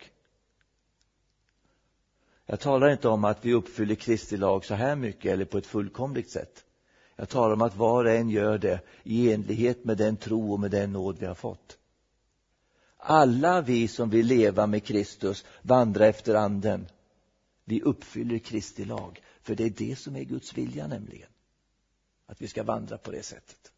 Jag talar inte om att vi uppfyller Kristi lag så här mycket eller på ett fullkomligt sätt. Jag talar om att var och en gör det i enlighet med den tro och med den nåd vi har fått. Alla vi som vill leva med Kristus, vandra efter anden, vi uppfyller Kristi lag. För det är det som är Guds vilja nämligen. Att vi ska vandra på det sättet.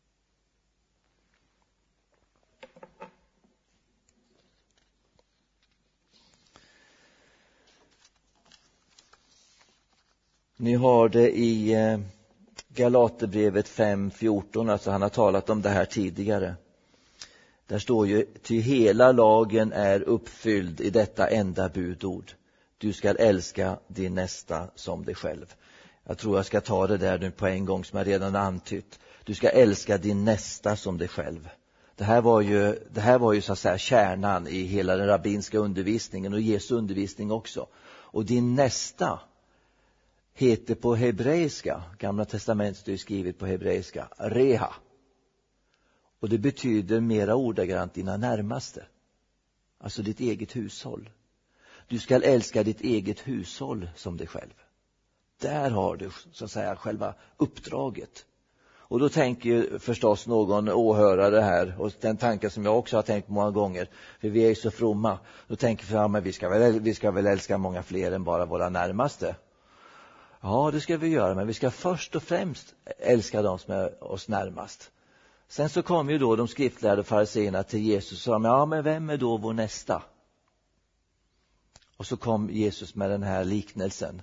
Ni har det i Galaterbrevet fem fjorton, alltså han har talat om det här tidigare. Där står ju, ty hela lagen är uppfylld i detta enda budord. Du ska älska din nästa som dig själv. Jag tror jag ska ta det där nu på en gång som jag redan antytt. Du ska älska din nästa som dig själv. Det här var ju, det här var ju så att säga kärnan i hela den rabbinska undervisningen och Jesu undervisning också. Och din nästa heter på hebreiska, Gamla testamentet är skrivet på hebreiska, reha. Och det betyder mera ordagrant dina närmaste. Alltså ditt eget hushåll. Du ska älska ditt eget hushåll som dig själv. Där har du så att säga själva uppdraget. Och då tänker ju förstås någon åhörare här, och den tanken som jag också har tänkt många gånger, för vi är ju så fromma. Då tänker vi, ja, men vi ska väl, vi ska väl älska många fler än bara våra närmaste. Ja, det ska vi göra, men vi ska först och främst älska de som är oss närmast. Sen så kom ju då de skriftlärda fariséerna till Jesus och sa, ja men vem är då vår nästa? Och så kom Jesus med den här liknelsen.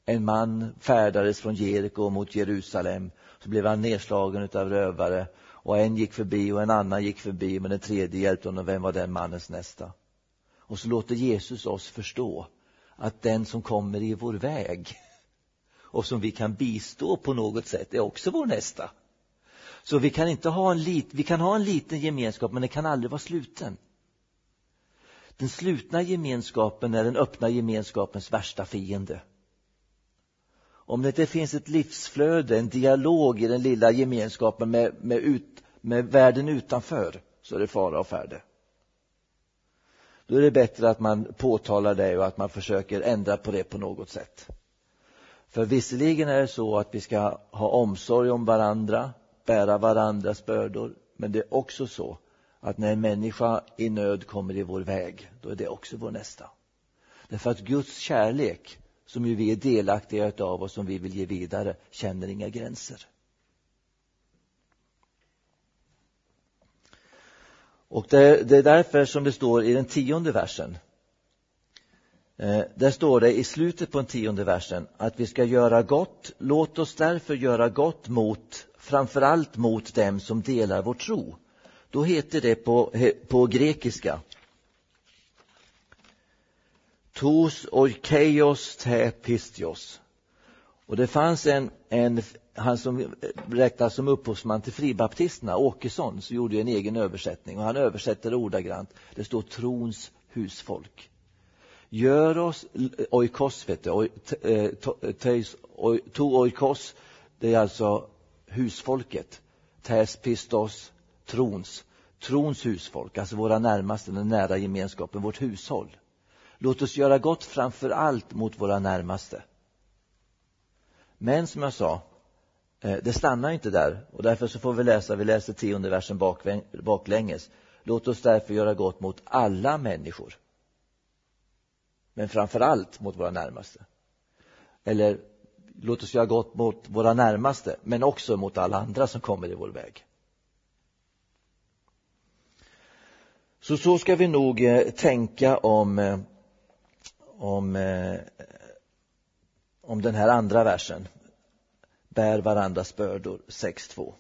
En man färdades från Jeriko mot Jerusalem. Så blev han nedslagen utav rövare. Och en gick förbi och en annan gick förbi. Men den tredje hjälpte honom. Vem var den mannens nästa? Och så låter Jesus oss förstå att den som kommer i vår väg och som vi kan bistå på något sätt är också vår nästa. Så vi kan inte ha en lit, vi kan ha en liten gemenskap, men det kan aldrig vara sluten. Den slutna gemenskapen är den öppna gemenskapens värsta fiende. Om det inte finns ett livsflöde, en dialog i den lilla gemenskapen med, med, ut, med världen utanför, så är det fara och färde. Då är det bättre att man påtalar det och att man försöker ändra på det på något sätt. För visserligen är det så att vi ska ha omsorg om varandra, bära varandras bördor. Men det är också så att när en människa i nöd kommer i vår väg, då är det också vår nästa. Därför att Guds kärlek, som ju vi är delaktiga av och som vi vill ge vidare, känner inga gränser. Och det, det är därför som det står i den tionde versen. Eh, där står det i slutet på den tionde versen att vi ska göra gott. Låt oss därför göra gott mot, framförallt mot dem som delar vår tro. Då heter det på, på grekiska tos oikeios te pistios. Och det fanns en, en han som räknas som upphovsman till fribaptisterna, Åkesson, så gjorde en egen översättning. Och han översätter ordagrant. Det står trons husfolk. Gör oss oikos, vet du, to oikos, det är alltså husfolket. Tes pistos, trons, trons husfolk, alltså våra närmaste, den nära gemenskapen, vårt hushåll. Låt oss göra gott framför allt mot våra närmaste. Men som jag sa, det stannar inte där. Och därför så får vi läsa, vi läser tionde versen baklänges. Låt oss därför göra gott mot alla människor. Men framför allt mot våra närmaste. Eller låt oss göra gott mot våra närmaste, men också mot alla andra som kommer i vår väg. Så så ska vi nog tänka om, om, om den här andra versen. Bär varandras bördor, sex två.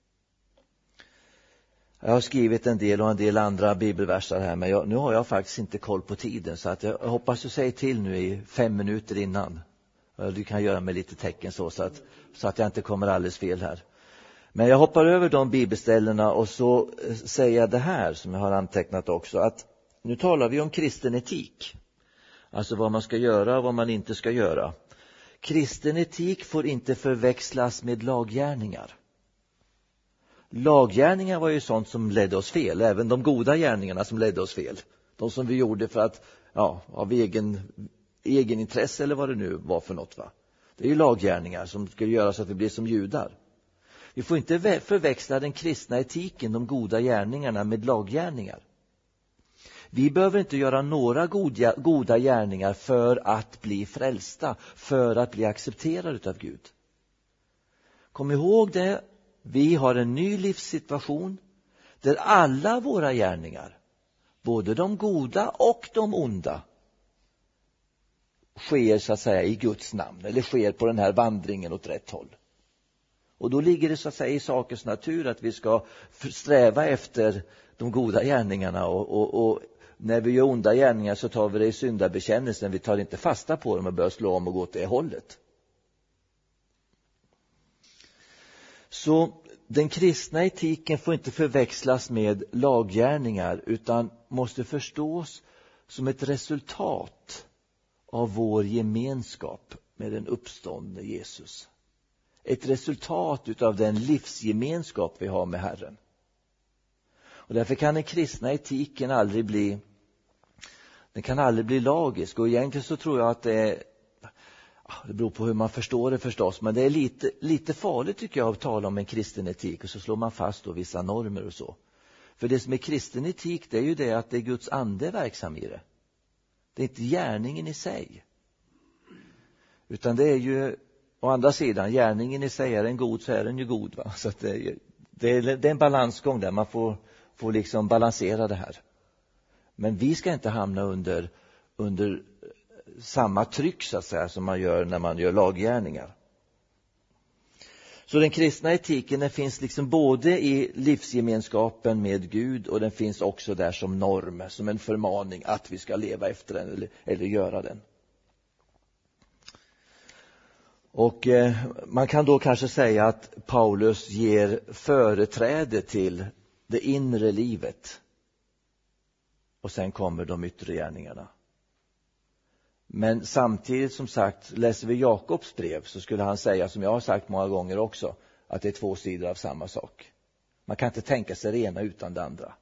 Jag har skrivit en del och en del andra bibelversar här, men jag, nu har jag faktiskt inte koll på tiden, så att jag hoppas du säger till nu i fem minuter innan. Du kan göra med lite tecken så, så att, så att jag inte kommer alldeles fel här. Men jag hoppar över de bibelställena och så säger jag det här som jag har antecknat också, att nu talar vi om kristen etik. Alltså vad man ska göra och vad man inte ska göra. Kristen etik får inte förväxlas med laggärningar. Laggärningar var ju sånt som ledde oss fel, även de goda gärningarna som ledde oss fel. De som vi gjorde för att, ja, av egen, egen intresse eller vad det nu var för något, va. Det är ju laggärningar som ska göra så att vi blir som judar. Vi får inte förväxla den kristna etiken, de goda gärningarna, med laggärningar. Vi behöver inte göra några goda, goda gärningar för att bli frälsta, för att bli accepterade av Gud. Kom ihåg det, vi har en ny livssituation där alla våra gärningar, både de goda och de onda, sker så att säga i Guds namn, eller sker på den här vandringen åt rätt håll. Och då ligger det så att säga i sakens natur att vi ska sträva efter de goda gärningarna, och, och, och när vi gör onda gärningar så tar vi det i syndabekännelsen. Vi tar inte fasta på dem och börjar slå om och gå åt det hållet. Så den kristna etiken får inte förväxlas med laggärningar, utan måste förstås som ett resultat av vår gemenskap med den uppståndne Jesus. Ett resultat av den livsgemenskap vi har med Herren. Och därför kan den kristna etiken aldrig bli den kan aldrig bli lagisk. Och egentligen så tror jag att det är, det beror på hur man förstår det förstås, men det är lite, lite farligt tycker jag att tala om en kristen etik och så slår man fast då vissa normer och så. För det som är kristen etik, det är ju det att det är Guds ande verksam i det. Det är inte gärningen i sig. Utan det är ju, å andra sidan, gärningen i sig, är den god så är den ju god, va? Så att det, det, är, det är en balansgång där man får, får liksom balansera det här. Men vi ska inte hamna under, under samma tryck så att säga som man gör när man gör laggärningar. Så den kristna etiken den finns liksom både i livsgemenskapen med Gud och den finns också där som norm, som en förmaning att vi ska leva efter den eller, eller göra den. Och eh, man kan då kanske säga att Paulus ger företräde till det inre livet. Och sen kommer de yttre gärningarna. Men samtidigt som sagt, läser vi Jakobs brev så skulle han säga, som jag har sagt många gånger också, att det är två sidor av samma sak. Man kan inte tänka sig det ena utan det andra.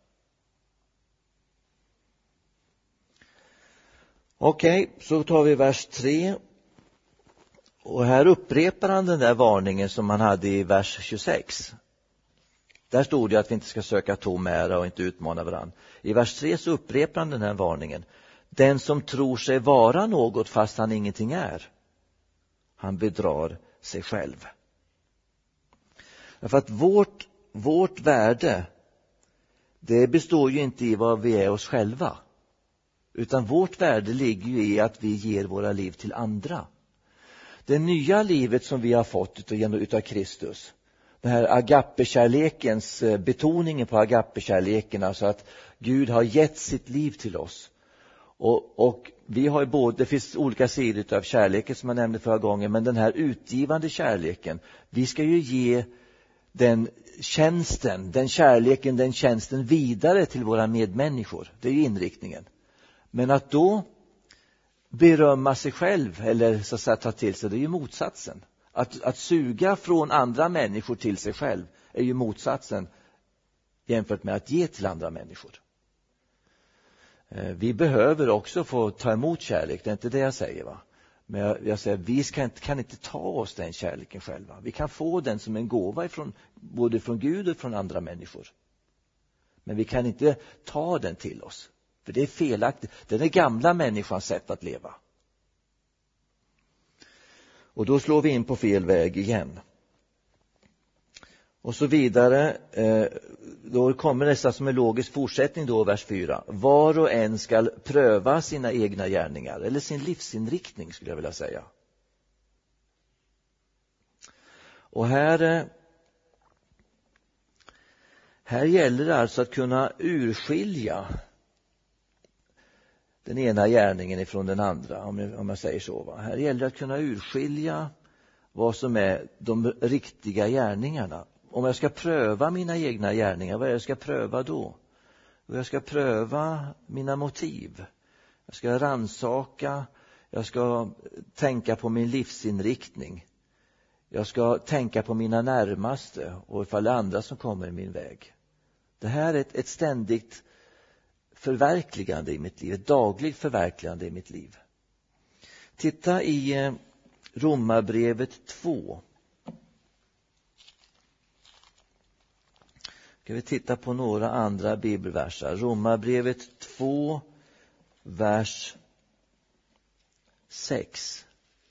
Okej, okay, så tar vi vers tre. Och här upprepar han den där varningen som han hade i vers tjugosex. Där stod det att vi inte ska söka tom ära och inte utmana varandra. I vers tre så upprepar han den här varningen. Den som tror sig vara något fast han ingenting är, han bedrar sig själv. Därför att vårt, vårt värde, det består ju inte i vad vi är oss själva. Utan vårt värde ligger ju i att vi ger våra liv till andra. Det nya livet som vi har fått utav Kristus, den här agape-kärlekens, betoningen på agape-kärleken, alltså att Gud har gett sitt liv till oss. Och, och vi har ju både, det finns olika sidor av kärleken som jag nämnde förra gången, men den här utgivande kärleken, vi ska ju ge den tjänsten, den kärleken, den tjänsten vidare till våra medmänniskor. Det är ju inriktningen. Men att då berömma sig själv eller så att säga ta till sig, det är ju motsatsen. Att, att suga från andra människor till sig själv är ju motsatsen jämfört med att ge till andra människor. Vi behöver också få ta emot kärlek, det är inte det jag säger va. Men jag, jag säger vi ska inte, kan inte ta oss den kärleken själva. Vi kan få den som en gåva ifrån, både från Gud och från andra människor. Men vi kan inte ta den till oss. För det är felaktigt. Det är den gamla människans sätt att leva. Och då slår vi in på fel väg igen. Och så vidare. Då kommer nästa som en logisk fortsättning då, vers fyra. Var och en ska pröva sina egna gärningar. Eller sin livsinriktning skulle jag vilja säga. Och här... Här gäller det alltså att kunna urskilja den ena gärningen ifrån den andra, om jag, om jag säger så. Va? Här gäller det att kunna urskilja vad som är de riktiga gärningarna. Om jag ska pröva mina egna gärningar, vad är det jag ska pröva då? Jag ska pröva mina motiv. Jag ska rannsaka, jag ska tänka på min livsinriktning. Jag ska tänka på mina närmaste och ifall det är andra som kommer i min väg. Det här är ett, ett ständigt förverkligande i mitt liv, ett dagligt förverkligande i mitt liv. Titta i eh, Romarbrevet två. Ska vi titta på några andra bibelverser. Romarbrevet två, vers sex.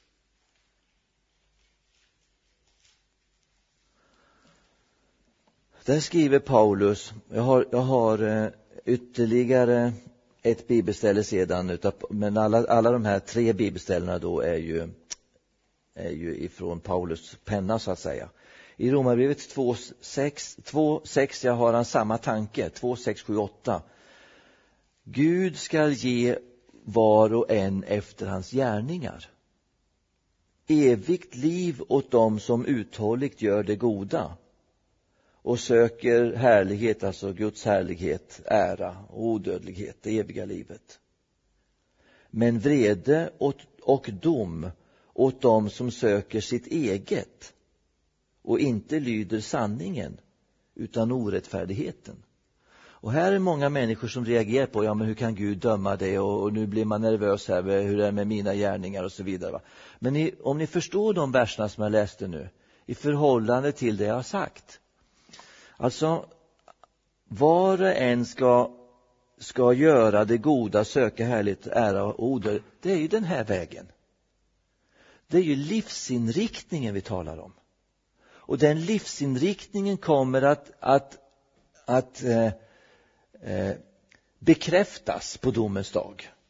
Där skriver Paulus, jag har, jag har eh, ytterligare ett bibelställe sedan, utav, men alla, alla de här tre bibelställena då är ju, är ju ifrån Paulus penna så att säga. I Romarbrevet två sex jag har han samma tanke, två sex sju åtta. Gud ska ge var och en efter hans gärningar. Evigt liv åt dem som uthålligt gör det goda och söker härlighet, alltså Guds härlighet, ära och odödlighet, det eviga livet. Men vrede och, och dom åt dem som söker sitt eget och inte lyder sanningen utan orättfärdigheten. Och här är många människor som reagerar på, ja men hur kan Gud döma det, och, och nu blir man nervös här, hur är det med mina gärningar och så vidare. Va? Men ni, om ni förstår de verserna som jag läste nu i förhållande till det jag har sagt. Alltså, var och en ska, ska göra det goda, söka härligt, ära och odöd. Det är ju den här vägen. Det är ju livsinriktningen vi talar om. Och den livsinriktningen kommer att, att, att eh, eh, bekräftas på domens dag.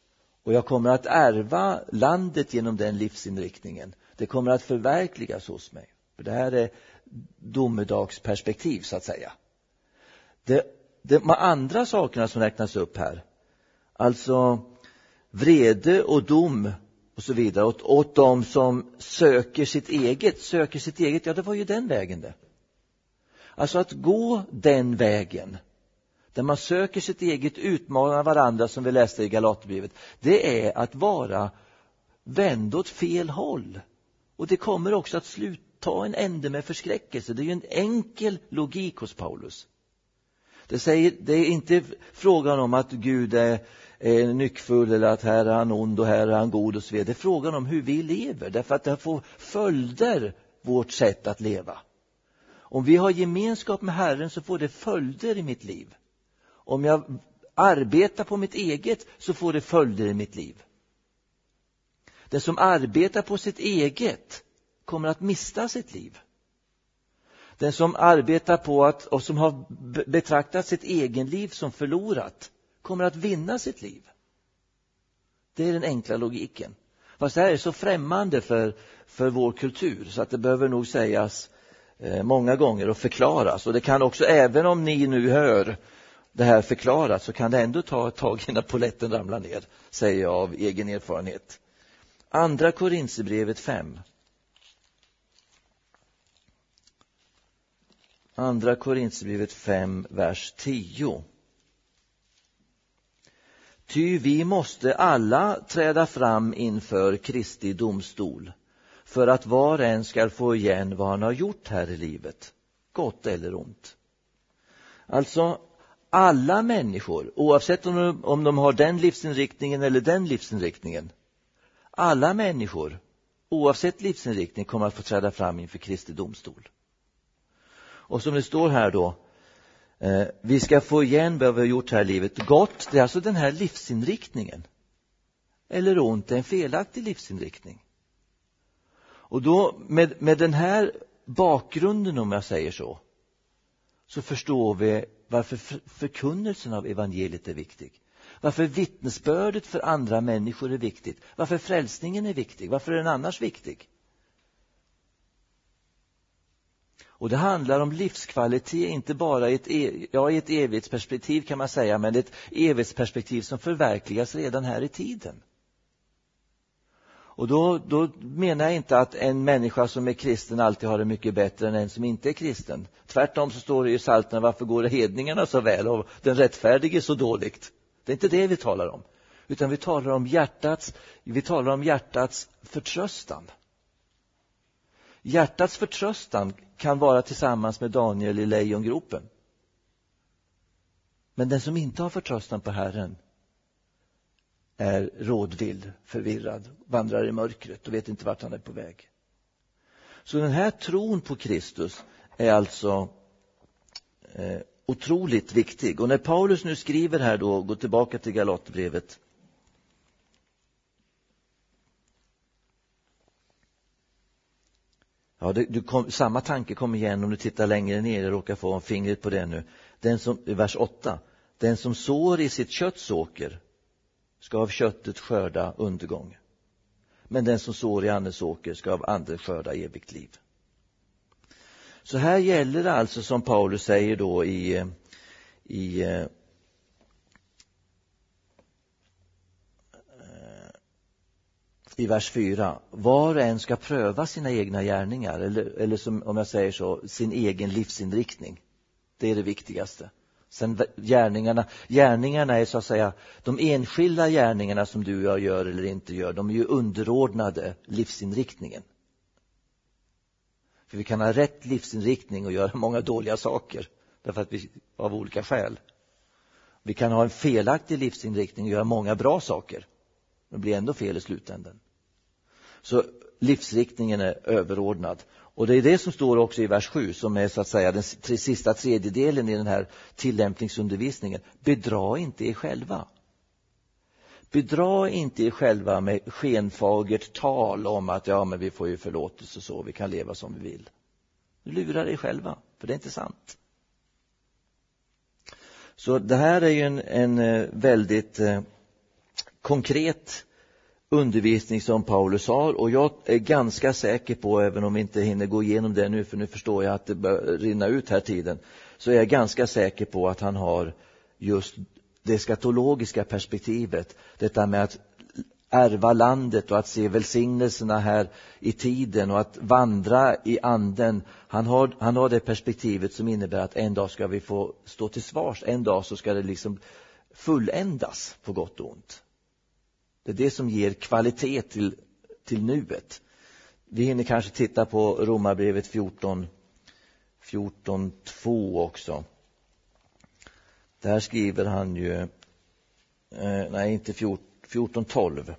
Och jag kommer att ärva landet genom den livsinriktningen. Det kommer att förverkligas hos mig. För det här är domedagsperspektiv så att säga. Det, det, de andra sakerna som räknas upp här, alltså vrede och dom och så vidare, åt, åt de som söker sitt eget, söker sitt eget, ja det var ju den vägen det. Alltså att gå den vägen, där man söker sitt eget, utmanar varandra som vi läste i Galaterbrevet, det är att vara vänd åt fel håll. Och det kommer också att sluta en ände med förskräckelse. Det är ju en enkel logik hos Paulus. Det, säger, det är inte frågan om att Gud är, är nyckfull eller att här är han ond och här är han god och så vidare. Det är frågan om hur vi lever. Därför att det får följder, vårt sätt att leva. Om vi har gemenskap med Herren så får det följder i mitt liv. Om jag arbetar på mitt eget så får det följder i mitt liv. Den som arbetar på sitt eget kommer att mista sitt liv. Den som arbetar på att, och som har betraktat sitt egen liv som förlorat kommer att vinna sitt liv. Det är den enkla logiken. Fast det här är så främmande för, för vår kultur så att det behöver nog sägas eh, många gånger och förklaras. Och det kan också, även om ni nu hör det här förklarat, så kan det ändå ta ett tag innan polletten ramlar ner, säger jag av egen erfarenhet. Andra Korinthierbrevet fem. Andra Korinthierbrevet fem, vers tio. Ty vi måste alla träda fram inför Kristi domstol, för att var och en ska få igen vad han har gjort här i livet, gott eller ont. Alltså alla människor, oavsett om de, om de har den livsinriktningen eller den livsinriktningen, alla människor, oavsett livsinriktning, kommer att få träda fram inför Kristi domstol. Och som det står här då, eh, vi ska få igen vad vi har gjort här i livet. Gott, det är alltså den här livsinriktningen. Eller ont, det är en felaktig livsinriktning. Och då med, med den här bakgrunden, om jag säger så, så förstår vi varför förkunnelsen av evangeliet är viktig. Varför vittnesbördet för andra människor är viktigt. Varför frälsningen är viktig. Varför är den annars viktig? Och det handlar om livskvalitet, inte bara i ett, ja, i ett evighetsperspektiv kan man säga, men ett evighetsperspektiv som förverkligas redan här i tiden. Och då, då menar jag inte att en människa som är kristen alltid har det mycket bättre än en som inte är kristen. Tvärtom så står det i Psalterna, varför går det hedningarna så väl och den rättfärdige så dåligt? Det är inte det vi talar om, utan vi talar om hjärtats, vi talar om hjärtats förtröstan. Hjärtats förtröstan kan vara tillsammans med Daniel i lejongropen. Men den som inte har förtröstan på Herren är rådvill, förvirrad, vandrar i mörkret och vet inte vart han är på väg. Så den här tron på Kristus är alltså eh, otroligt viktig. Och när Paulus nu skriver här då, gå tillbaka till Galaterbrevet. Ja, det, du kom, samma tanke kommer igen om du tittar längre ner. Jag råkar få fingret på det nu. Den som, vers åtta. Den som sår i sitt kötts åker ska av köttet skörda undergång. Men den som sår i andens åker ska av anden skörda evigt liv. Så här gäller det alltså, som Paulus säger då i, i i vers fyra. Var och en ska pröva sina egna gärningar, eller, eller som, om jag säger så, sin egen livsinriktning. Det är det viktigaste. Sen gärningarna, gärningarna är så att säga, de enskilda gärningarna som du och jag gör eller inte gör, de är ju underordnade livsinriktningen. För vi kan ha rätt livsinriktning och göra många dåliga saker, därför att vi, av olika skäl. Vi kan ha en felaktig livsinriktning och göra många bra saker, men det blir ändå fel i slutändan. Så livsriktningen är överordnad. Och det är det som står också i vers sju, som är så att säga den sista tredjedelen i den här tillämpningsundervisningen. Bedra inte er själva. Bedra inte er själva med skenfagert tal om att ja, men vi får ju förlåtelse så, vi kan leva som vi vill. Du lurar er själva, för det är inte sant. Så det här är ju en, en väldigt eh, konkret undervisning som Paulus har, och jag är ganska säker på, även om vi inte hinner gå igenom det nu, för nu förstår jag att det börjar rinna ut här tiden, så är jag ganska säker på att han har just det skatologiska perspektivet, detta med att ärva landet och att se välsignelserna här i tiden och att vandra i anden. Han har, han har det perspektivet som innebär att en dag ska vi få stå till svars, en dag så ska det liksom fulländas på gott och ont. Det är det som ger kvalitet till, till nuet. Vi hinner kanske titta på Romarbrevet fjorton, fjorton två också. Där skriver han ju, eh, nej inte fjorton tolv.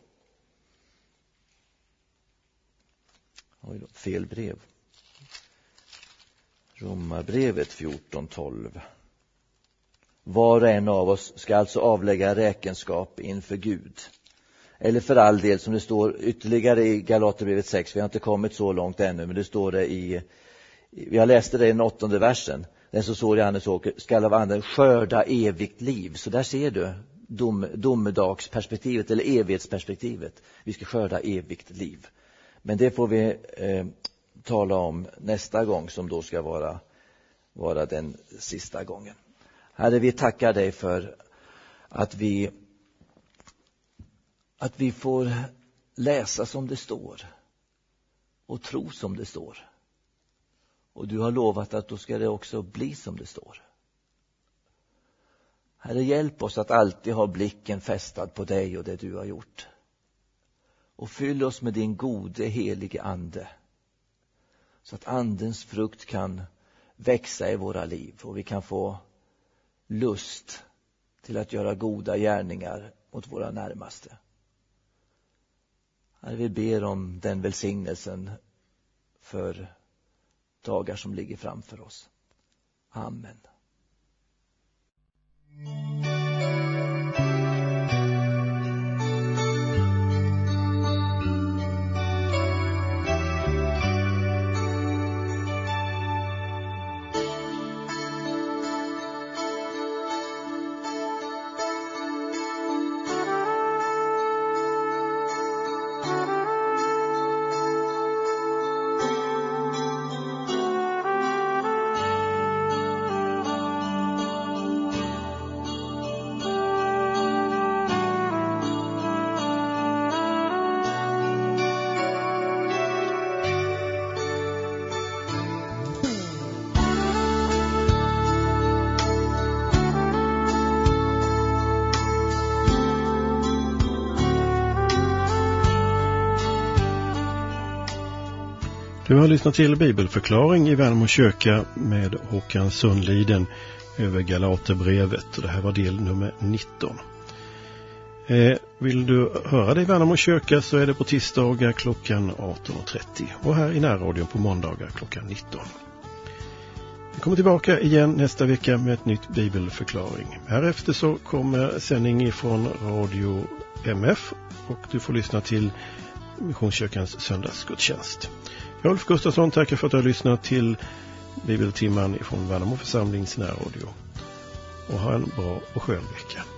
Oj då, fel brev. Romarbrevet fjorton tolv. Var och en av oss ska alltså avlägga räkenskap inför Gud. Eller för all del, som det står ytterligare i Galaterbrevet sex. Vi har inte kommit så långt ännu, men det står det i, vi har läst det i den åttonde versen. Den som står i Andens åker skall av anden skörda evigt liv. Så där ser du dom, domedagsperspektivet eller evighetsperspektivet. Vi ska skörda evigt liv. Men det får vi eh, tala om nästa gång, som då ska vara, vara den sista gången. Herre, vi tackar dig för att vi att vi får läsa som det står och tro som det står. Och du har lovat att då ska det också bli som det står. Herre, hjälp oss att alltid ha blicken fästad på dig och det du har gjort. Och fyll oss med din gode helige ande, så att andens frukt kan växa i våra liv och vi kan få lust till att göra goda gärningar mot våra närmaste. Herre, vi ber om den välsignelsen för dagar som ligger framför oss. Amen. Du har lyssnat till bibelförklaring i Värnamo kyrka med Håkan Sundliden över Galaterbrevet. Och det här var del nummer nitton. Eh, vill du höra det i Värnamo kyrka så är det på tisdagar klockan arton och trettio och här i närradion på måndagar klockan nitton. Vi kommer tillbaka igen nästa vecka med ett nytt bibelförklaring. Härefter så kommer sändning från Radio M F och du får lyssna till Missionskyrkans söndagsgudstjänst. Jag, Ulf Gustafsson, tackar för att du har lyssnat till Bibeltimman från Värnamo församlings närradio. Och ha en bra och skön vecka.